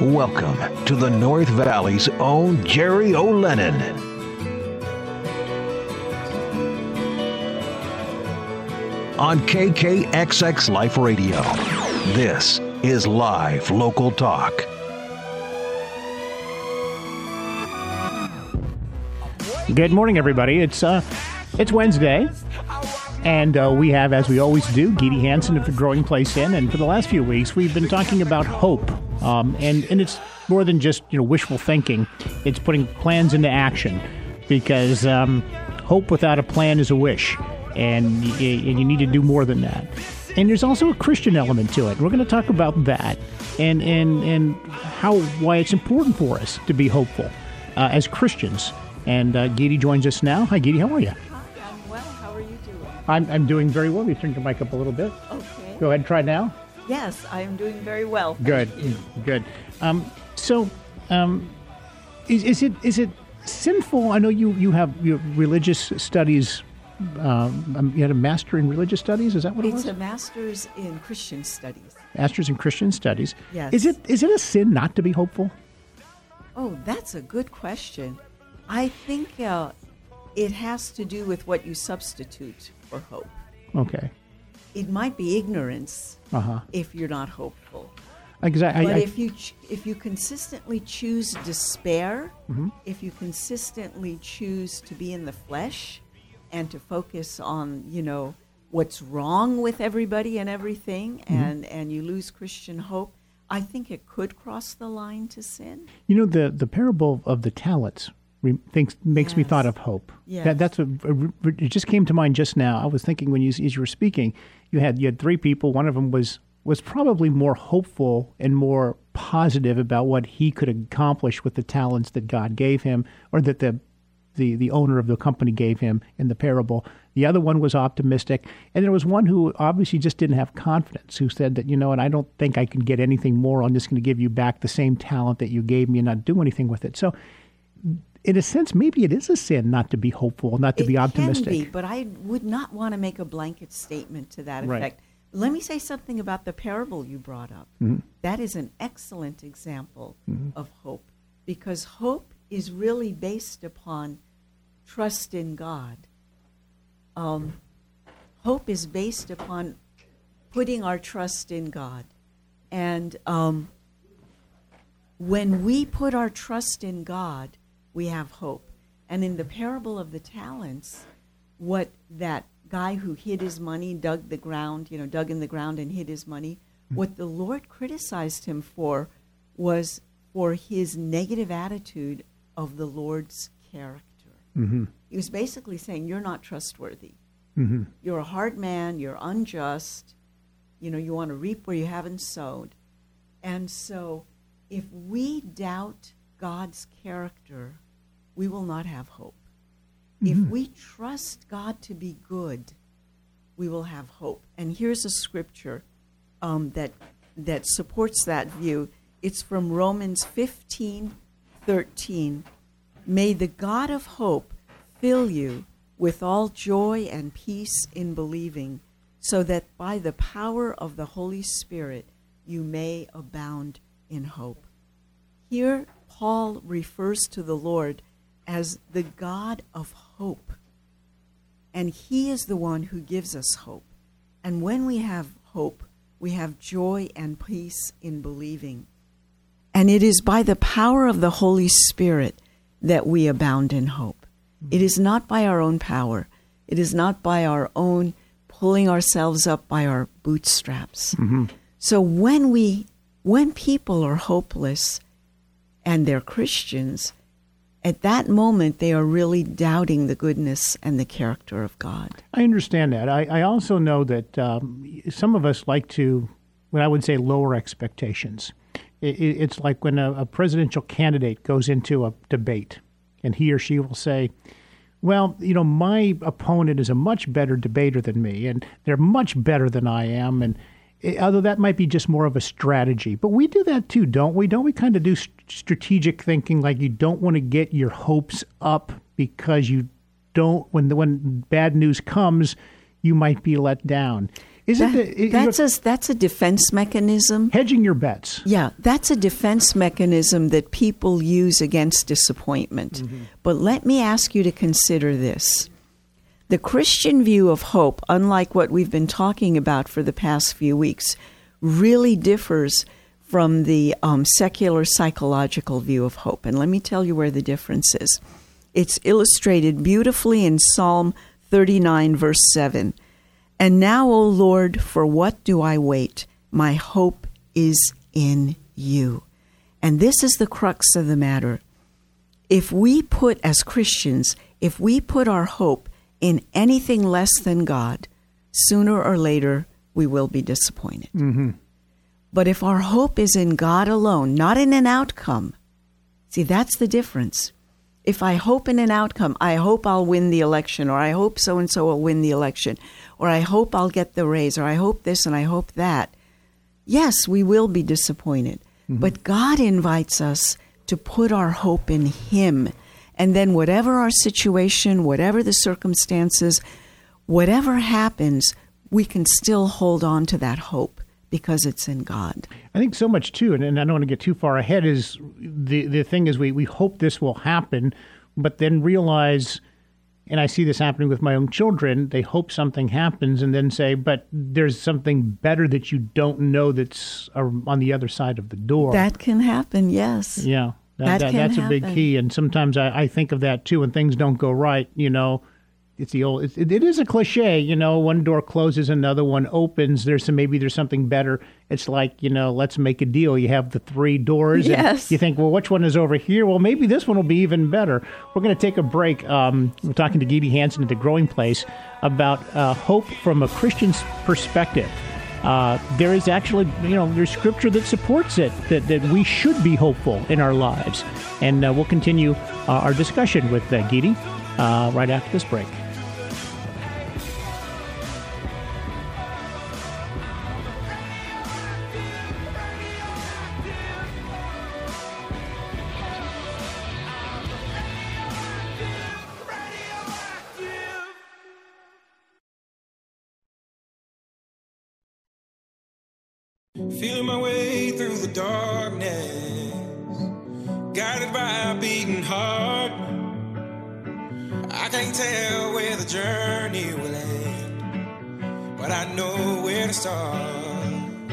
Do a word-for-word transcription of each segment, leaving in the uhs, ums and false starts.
Welcome to the North Valley's own Jerry O'Lennon. On K K X X Life Radio, this is Live Local Talk. Good morning, everybody. It's uh, it's Wednesday, and uh, we have, as we always do, Geedy Hansen of the Growing Place Inn. And for the last few weeks, we've been talking about hope, um, and and it's more than just you know wishful thinking. It's putting plans into action, because um, hope without a plan is a wish, and y- and you need to do more than that. And there's also a Christian element to it. We're going to talk about that, and and and how why it's important for us to be hopeful uh, as Christians. And uh, Geedy joins us now. Hi, Geedy. How are you? Hi, I'm well. How are you doing? I'm I'm doing very well. You turned your mic up a little bit. Okay. Go ahead and try now. Yes, I am doing very well. Good. Good. Um, so, um, is is it is it sinful? I know you you have your religious studies. Um, you had a master in religious studies. Is that what it was? It's a master's in Christian studies. Master's in Christian studies. Yes. Is it is it a sin not to be hopeful? Oh, that's a good question. I think uh, it has to do with what you substitute for hope. Okay. It might be ignorance Uh-huh. if you're not hopeful. Exactly. But I, I, if you ch- if you consistently choose despair, Mm-hmm. if you consistently choose to be in the flesh and to focus on, you know, what's wrong with everybody and everything, Mm-hmm. and, and you lose Christian hope, I think it could cross the line to sin. you know the the parable of the talents re- thinks makes me Yes. thought of hope. Yes. That that's a, a- it just came to mind just now. I was thinking when you as you were speaking, you had you had three people. One of them was was probably more hopeful and more positive about what he could accomplish with the talents that God gave him, or that the the the owner of the company gave him in the parable. The other one was optimistic, and there was one who obviously just didn't have confidence, who said that, you know, and I don't think I can get anything more. I'm just going to give you back the same talent that you gave me and not do anything with it. So in a sense, maybe it is a sin not to be hopeful, not to it be optimistic. can be, but I would not want to make a blanket statement to that Right. effect. Let me say something about the parable you brought up. Mm-hmm. That is an excellent example of hope, because hope is really based upon trust in God. Um, hope is based upon putting our trust in God. And um, when we put our trust in God, we have hope. And in the parable of the talents, what that guy who hid his money, dug the ground, you know, dug in the ground and hid his money, what the Lord criticized him for was for his negative attitude of the Lord's character. Mm-hmm. He was basically saying, you're not trustworthy. Mm-hmm. You're a hard man. You're unjust. You know, you want to reap where you haven't sowed. And so if we doubt God's character, we will not have hope. Mm-hmm. If we trust God to be good, we will have hope. And here's a scripture um, that that supports that view. It's from Romans fifteen thirteen. May the God of hope fill you with all joy and peace in believing, so that by the power of the Holy Spirit you may abound in hope. Here, Paul refers to the Lord as the God of hope. And he is the one who gives us hope. And when we have hope, we have joy and peace in believing. And it is by the power of the Holy Spirit that we abound in hope. It is not by our own power. It is not by our own pulling ourselves up by our bootstraps. Mm-hmm. So when we, when people are hopeless and they're Christians, at that moment they are really doubting the goodness and the character of God. I understand that. I, I also know that um, some of us like to, what I would say, lower expectations. It, it, it's like when a, a presidential candidate goes into a debate, and he or she will say, well, you know, my opponent is a much better debater than me, and they're much better than I am, and it, although that might be just more of a strategy. But we do that too, don't we? Don't we kind of do st- strategic thinking, like you don't want to get your hopes up because you don't, when the, when bad news comes, you might be let down. Isn't that, it, it, that's a that's a defense mechanism. Hedging your bets. Yeah, that's a defense mechanism that people use against disappointment. Mm-hmm. But let me ask you to consider this. The Christian view of hope, unlike what we've been talking about for the past few weeks, really differs from the um, secular psychological view of hope. And let me tell you where the difference is. It's illustrated beautifully in Psalm thirty-nine, verse seven. And now, O Lord, for what do I wait? My hope is in you. And this is the crux of the matter. If we put, as Christians, if we put our hope in anything less than God, sooner or later we will be disappointed. Mm-hmm. But if our hope is in God alone, not in an outcome, see, that's the difference. If I hope in an outcome, I hope I'll win the election, or I hope so-and-so will win the election, or I hope I'll get the raise, or I hope this and I hope that, yes, we will be disappointed. Mm-hmm. But God invites us to put our hope in Him. And then whatever our situation, whatever the circumstances, whatever happens, we can still hold on to that hope because it's in God. I think so much, too, and, and I don't want to get too far ahead, is the, the thing is we, we hope this will happen, but then realize, and I see this happening with my own children, they hope something happens and then say, but there's something better that you don't know that's on the other side of the door. That can happen, yes. Yeah. That, that that, can that's happen. a big key, and sometimes I, I think of that too. When things don't go right, you know, it's the old. It, it is a cliche, you know. One door closes, another one opens. There's some maybe there's something better. It's like, you know, let's make a deal. You have the three doors, yes. and you think, well, which one is over here? Well, maybe this one will be even better. We're going to take a break. Um, we're talking to Geedy Hansen at the Growing Place about uh, hope from a Christian's perspective. Uh, there is actually, you know, there's scripture that supports it, that, that we should be hopeful in our lives. And uh, we'll continue uh, our discussion with uh, Geedy uh, right after this break. Feeling my way through the darkness, guided by a beating heart. I can't tell where the journey will end, but I know where to start.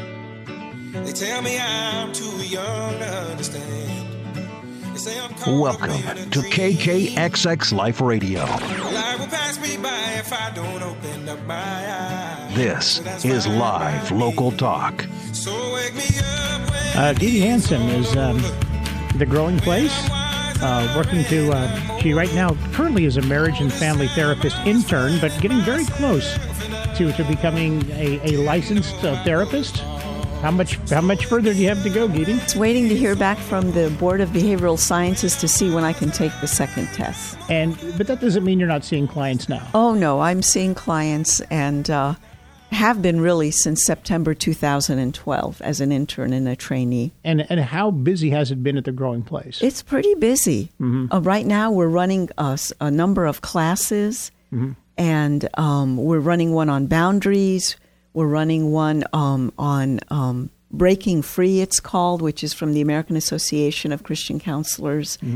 They tell me I'm too young to understand. They say I'm caught Welcome up in a to K K X X Life Radio. Life will pass me by if I don't open up my eyes. This is live local talk. So wake me up when Uh, Geedy Hansen is um, the Growing Place, uh, working to, uh, she right now currently is a marriage and family therapist intern, but getting very close to, to becoming a, a licensed uh, therapist. How much how much further do you have to go, Geedy? It's waiting to hear back from the Board of Behavioral Sciences to see when I can take the second test. And but that doesn't mean you're not seeing clients now. Oh, no, I'm seeing clients and uh, have been really since September two thousand twelve as an intern and a trainee. And and how busy has it been at the Growing Place? It's pretty busy. Mm-hmm. Uh, right now we're running a, a number of classes, mm-hmm. and um, we're running one on boundaries. We're running one um, on um, Breaking Free, it's called, which is from the American Association of Christian Counselors. Mm-hmm.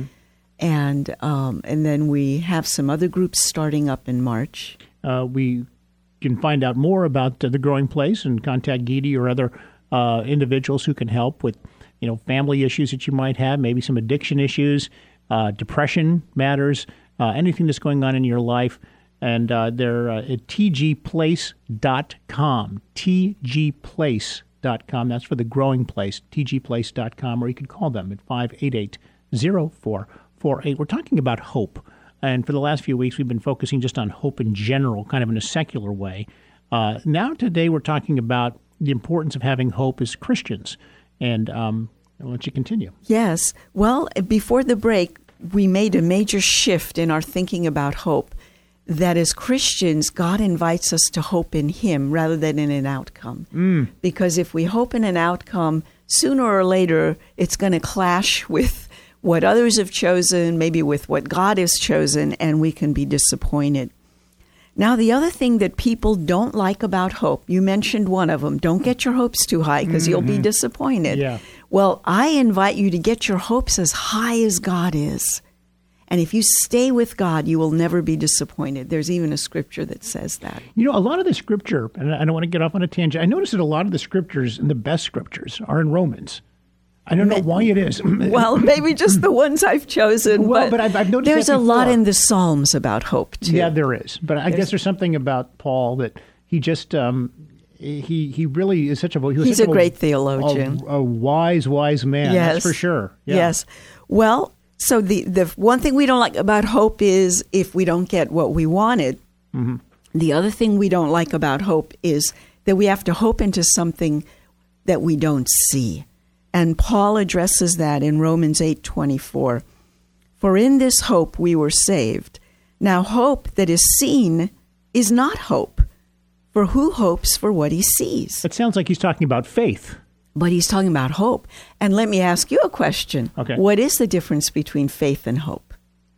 And um, and then we have some other groups starting up in March. Uh, we can find out more about uh, the Growing Place and contact Geedy or other uh, individuals who can help with, you know, family issues that you might have, maybe some addiction issues, uh, depression matters, uh, anything that's going on in your life. And uh, they're uh, at t g place dot com, t g place dot com. That's for the Growing Place, t g place dot com, or you can call them at five eight eight, zero four four eight. We're talking about hope. And for the last few weeks, we've been focusing just on hope in general, kind of in a secular way. Uh, now today, we're talking about the importance of having hope as Christians. And um, I'll let you continue. Yes. Well, before the break, we made a major shift in our thinking about hope. That as Christians, God invites us to hope in Him rather than in an outcome. Mm. Because if we hope in an outcome, sooner or later, it's going to clash with what others have chosen, maybe with what God has chosen, and we can be disappointed. Now, the other thing that people don't like about hope, you mentioned one of them, don't get your hopes too high because mm-hmm. you'll be disappointed. Yeah. Well, I invite you to get your hopes as high as God is. And if you stay with God, you will never be disappointed. There's even a scripture that says that. You know, a lot of the scripture, and I don't want to get off on a tangent, I noticed that a lot of the scriptures, and the best scriptures, are in Romans. I don't know why it is. Well, maybe just the ones I've chosen. Well, but, but I've, I've noticed there's that a lot before. in the Psalms about hope, too. Yeah, there is. But I There's, guess there's something about Paul that he just, um, he he really is such a... He was he's such a great a, theologian. A, a wise, wise man, yes. that's for sure. Yeah. Yes. Well... So the, the one thing we don't like about hope is if we don't get what we wanted. Mm-hmm. The other thing we don't like about hope is that we have to hope into something that we don't see. And Paul addresses that in Romans eight twenty-four. For in this hope we were saved. Now hope that is seen is not hope. For who hopes for what he sees? It sounds like he's talking about faith. But he's talking about hope. And let me ask you a question. Okay. What is the difference between faith and hope?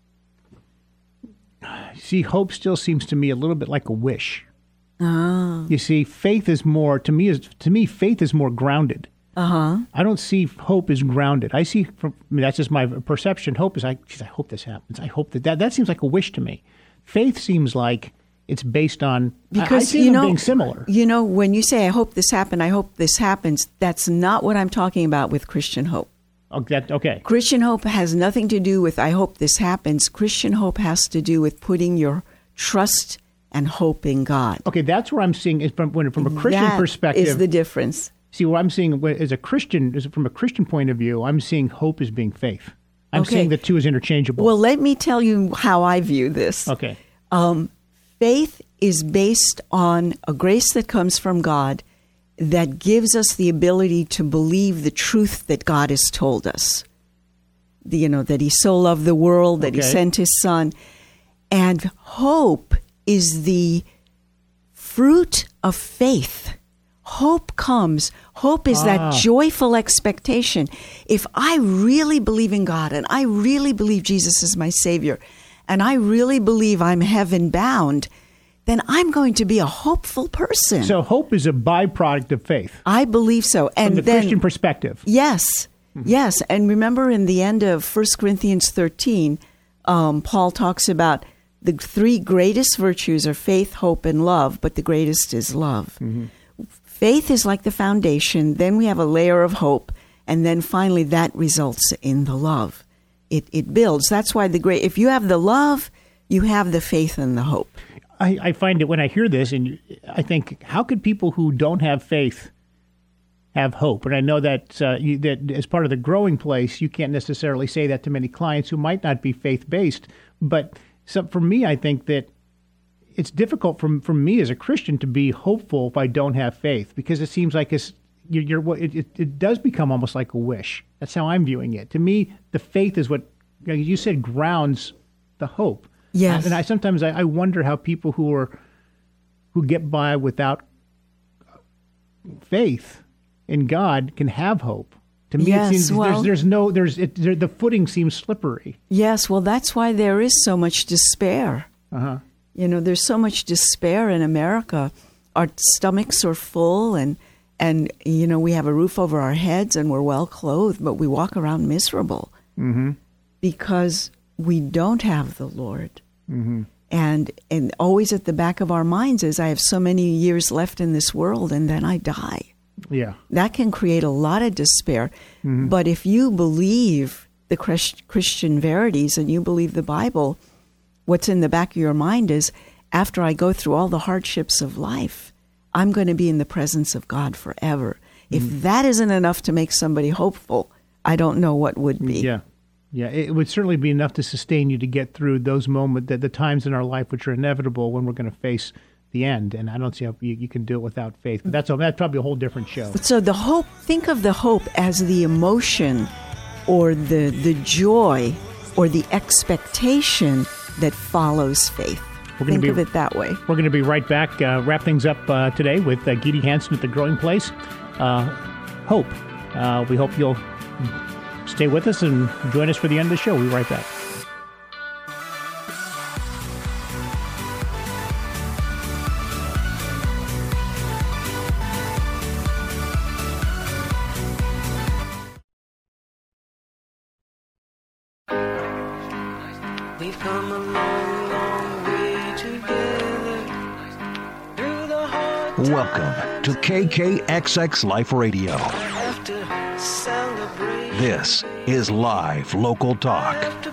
See, hope still seems to me a little bit like a wish. Ah. You see, faith is more, to me, is to me, faith is more grounded. Uh-huh. I don't see hope as grounded. I see, from, I mean, that's just my perception. Hope is, I, geez, I hope this happens. I hope that, that, that seems like a wish to me. Faith seems like it's based on, because, I, I see you them know, being similar. You know, when you say, I hope this happened, I hope this happens, that's not what I'm talking about with Christian hope. Oh, that, okay. Christian hope has nothing to do with, I hope this happens. Christian hope has to do with putting your trust and hope in God. Okay, that's where I'm seeing, is from, when, from a Christian that perspective. Is the difference. See, what I'm seeing as a Christian, is from a Christian point of view, I'm seeing hope as being faith. I'm okay. seeing the two as interchangeable. Well, let me tell you how I view this. Okay. Um, faith is based on a grace that comes from God that gives us the ability to believe the truth that God has told us. The, you know, that he so loved the world, that okay. he sent his son. And hope is the fruit of faith. Hope comes. Hope is ah. that joyful expectation. If I really believe in God and I really believe Jesus is my Savior and I really believe I'm heaven bound, then I'm going to be a hopeful person. So hope is a byproduct of faith. I believe so. And from the then, Christian perspective. Yes. Mm-hmm. Yes. And remember in the end of First Corinthians thirteen, um, Paul talks about the three greatest virtues are faith, hope, and love, but the greatest is love. Mm-hmm. Faith is like the foundation. Then we have a layer of hope. And then finally that results in the love. It, it builds. That's why the great, if you have the love, you have the faith and the hope. I, I find it when I hear this, and I think, how could people who don't have faith have hope? And I know that uh, you, that as part of the growing place, you can't necessarily say that to many clients who might not be faith-based. But so for me, I think that it's difficult for, for me as a Christian to be hopeful if I don't have faith, because it seems like it's, you're, you're, it, it, it does become almost like a wish. That's how I'm viewing it. To me, the faith is what, you know, you said, grounds the hope. Yes. And I sometimes I, I wonder how people who are who get by without faith in God can have hope. To me, yes, it seems well, there's, there's no there's it, there, the footing seems slippery. Yes, well, that's why there is so much despair. Uh-huh. You know, there's so much despair in America. Our stomachs are full, and and you know we have a roof over our heads, and we're well clothed, but we walk around miserable mm-hmm. because we don't have the Lord. Mm-hmm. And and always at the back of our minds is, I have so many years left in this world and then I die. Yeah. That can create a lot of despair. Mm-hmm. But if you believe the Christian verities and you believe the Bible, what's in the back of your mind is, after I go through all the hardships of life, I'm going to be in the presence of God forever. Mm-hmm. If that isn't enough to make somebody hopeful, I don't know what would be. Yeah. Yeah, it would certainly be enough to sustain you to get through those moments, the, the times in our life which are inevitable when we're going to face the end. And I don't see how you, you can do it without faith. But that's, a, that's probably a whole different show. So the hope, think of the hope as the emotion or the the joy or the expectation that follows faith. We're Think be, of it that way. We're going to be right back, uh, wrap things up uh, today with uh, Geedy Hansen at The Growing Place. Uh, hope. Uh, we hope you'll stay with us and join us for the end of the show. We'll be right back. Welcome to K K X X Life Radio. This is live local talk.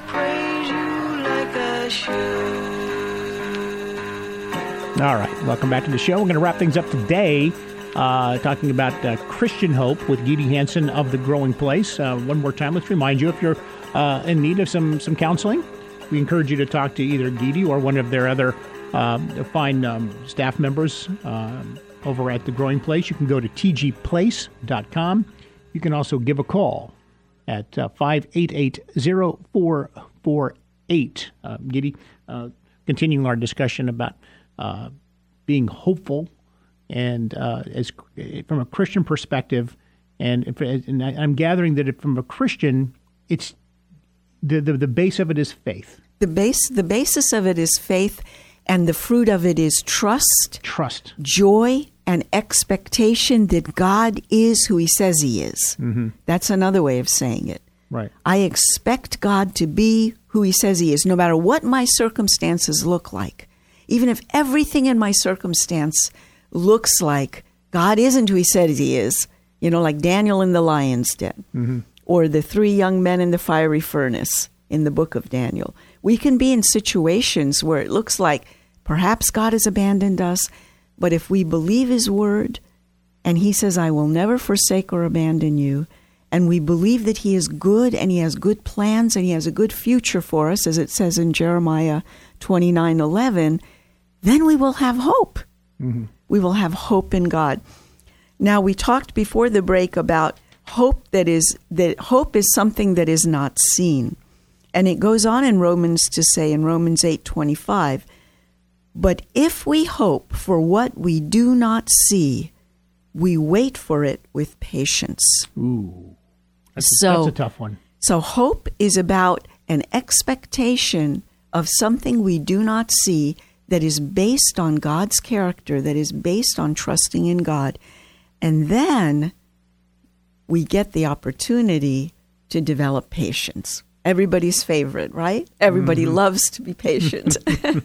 All right, welcome back to the show. We're going to wrap things up today uh, talking about uh, Christian hope with Geedy Hansen of The Growing Place. Uh, one more time, let's remind you, if you're uh, in need of some, some counseling, we encourage you to talk to either Geedy or one of their other uh, fine um, staff members uh, over at The Growing Place. You can go to t g place dot com. You can also give a call at uh, five eight eight, zero four four eight. Uh, Geedy, uh, continuing our discussion about uh, being hopeful and uh, as from a Christian perspective, and, if, and I'm gathering that from a Christian, it's the, the the base of it is faith. The base, the basis of it is faith, and the fruit of it is trust, trust, joy, and expectation that God is who He says He is. Mm-hmm. That's another way of saying it. Right. I expect God to be who He says He is, no matter what my circumstances look like. Even if everything in my circumstance looks like God isn't who He said He is, you know, like Daniel in the lion's den, mm-hmm. or the three young men in the fiery furnace in the book of Daniel. We can be in situations where it looks like perhaps God has abandoned us, but if we believe His word, and He says, I will never forsake or abandon you, and we believe that He is good and He has good plans and He has a good future for us, as it says in Jeremiah twenty-nine eleven, then we will have hope. Mm-hmm. We will have hope in God. Now, we talked before the break about hope that is that hope is something that is not seen. And it goes on in Romans to say in Romans eight twenty-five, but if we hope for what we do not see, we wait for it with patience. Ooh, that's, so, that's a tough one. So hope is about an expectation of something we do not see that is based on God's character, that is based on trusting in God. And then we get the opportunity to develop patience. Everybody's favorite, right? Everybody mm-hmm. loves to be patient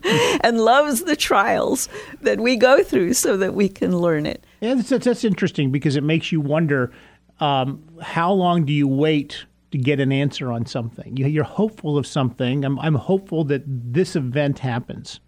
and loves the trials that we go through so that we can learn it. Yeah, that's, that's, that's interesting because it makes you wonder, um, how long do you wait to get an answer on something? You, you're hopeful of something. I'm, I'm hopeful that this event happens.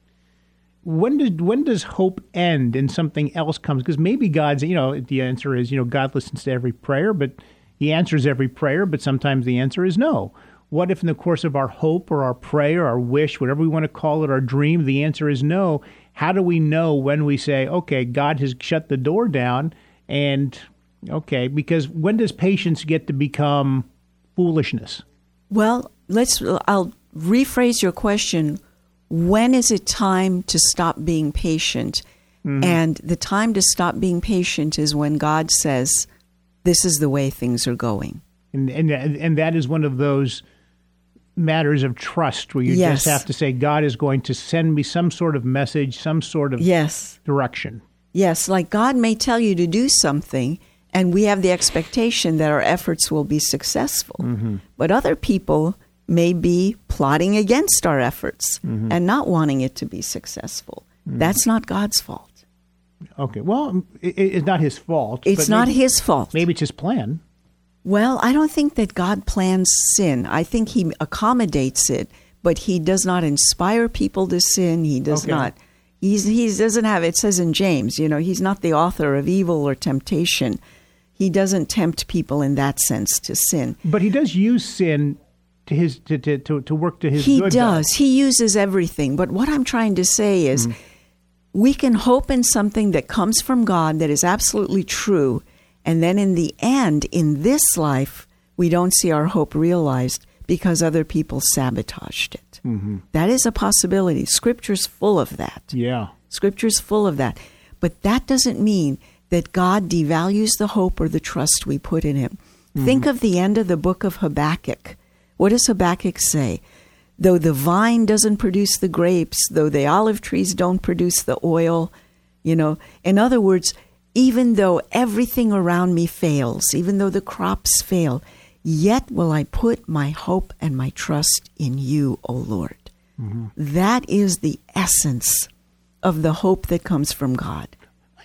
When did when does hope end and something else comes? Because maybe God's, you know, the answer is, you know, God listens to every prayer, but He answers every prayer, but sometimes the answer is no. What if in the course of our hope or our prayer, our wish, whatever we want to call it, our dream, the answer is no? How do we know when we say, okay, God has shut the door down, and okay, because when does patience get to become foolishness? Well, let's, I'll rephrase your question. When is it time to stop being patient? Mm-hmm. And the time to stop being patient is when God says, this is the way things are going. And and, and that is one of those matters of trust where you yes. just have to say, God is going to send me some sort of message, some sort of yes. direction. Yes, like God may tell you to do something, and we have the expectation that our efforts will be successful. Mm-hmm. But other people may be plotting against our efforts mm-hmm. and not wanting it to be successful. Mm-hmm. That's not God's fault. Okay, well, it, it's not His fault. It's but not maybe, His fault. Maybe it's His plan. Well, I don't think that God plans sin. I think He accommodates it, but He does not inspire people to sin. He does okay. not. He's, he doesn't have, it says in James, you know, He's not the author of evil or temptation. He doesn't tempt people in that sense to sin. But He does use sin to his to to, to, to work to His he good. He does. Though. He uses everything. But what I'm trying to say is mm-hmm. we can hope in something that comes from God that is absolutely true, and then in the end, in this life, we don't see our hope realized because other people sabotaged it. Mm-hmm. That is a possibility. Scripture's full of that. Yeah. Scripture's full of that. But that doesn't mean that God devalues the hope or the trust we put in Him. Mm-hmm. Think of the end of the book of Habakkuk. What does Habakkuk say? Though the vine doesn't produce the grapes, though the olive trees don't produce the oil, you know, in other words, even though everything around me fails, even though the crops fail, yet will I put my hope and my trust in you, O Lord. Mm-hmm. That is the essence of the hope that comes from God.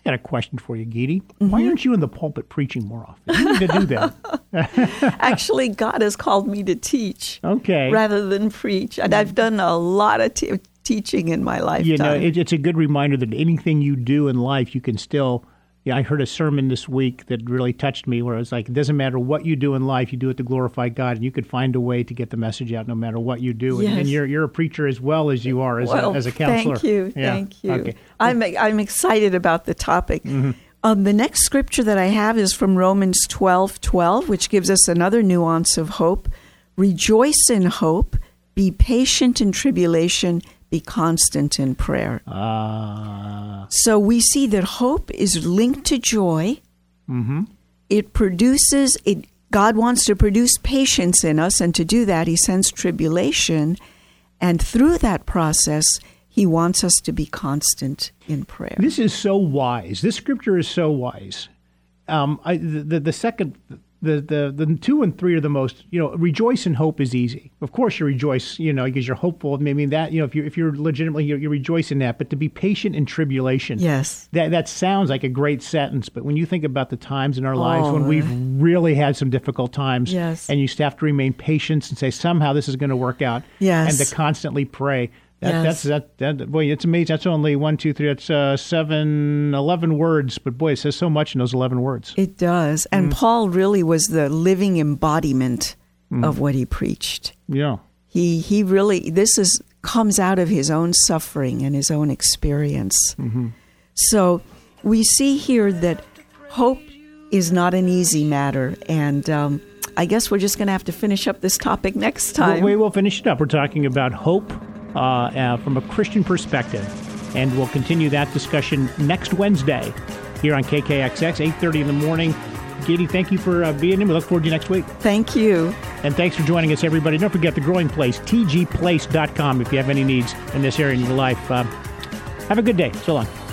got a question for you, Geety. Mm-hmm. Why aren't you in the pulpit preaching more often? You need to do that. Actually, God has called me to teach okay. rather than preach. And I've done a lot of te- teaching in my lifetime. You know, it, it's a good reminder that anything you do in life, you can still... Yeah, I heard a sermon this week that really touched me where it was like, it doesn't matter what you do in life, you do it to glorify God, and you could find a way to get the message out no matter what you do. Yes. And, and you're you're a preacher as well as you are as, well, a, as a counselor. Thank you, yeah. thank you. Okay. I'm, I'm excited about the topic. Mm-hmm. Um, the next scripture that I have is from Romans twelve twelve, which gives us another nuance of hope. Rejoice in hope, be patient in tribulation, be constant in prayer. Ah. So we see that hope is linked to joy. Mm-hmm. It produces, it. God wants to produce patience in us, and to do that, he sends tribulation. And through that process, he wants us to be constant in prayer. This is so wise. This scripture is so wise. Um, I, the, the, the second... The, the the two and three are the most, you know, rejoice in hope is easy. Of course you rejoice, you know, because you're hopeful. Maybe that, you know, if you're, if you're legitimately, you you rejoice in that. But to be patient in tribulation. Yes. That that sounds like a great sentence. But when you think about the times in our lives oh, when we've really had some difficult times. Yes. And you have to remain patient and say, somehow this is going to work out. Yes. And to constantly pray. That, yes. That's that, that. Boy, it's amazing. That's only one, two, three. That's uh, seven, eleven words. But boy, it says so much in those eleven words. It does. And mm. Paul really was the living embodiment mm. of what he preached. Yeah. He he really. This is comes out of his own suffering and his own experience. Mm-hmm. So we see here that hope is not an easy matter, and um, I guess we're just going to have to finish up this topic next time. Well, we will finish it up. We're talking about hope. Uh, uh, from a Christian perspective. And we'll continue that discussion next Wednesday here on K K X X, eight thirty in the morning. Geety, thank you for uh, being in. We look forward to you next week. Thank you. And thanks for joining us, everybody. Don't forget The Growing Place, T G place dot com, if you have any needs in this area in your life. Uh, have a good day. So long.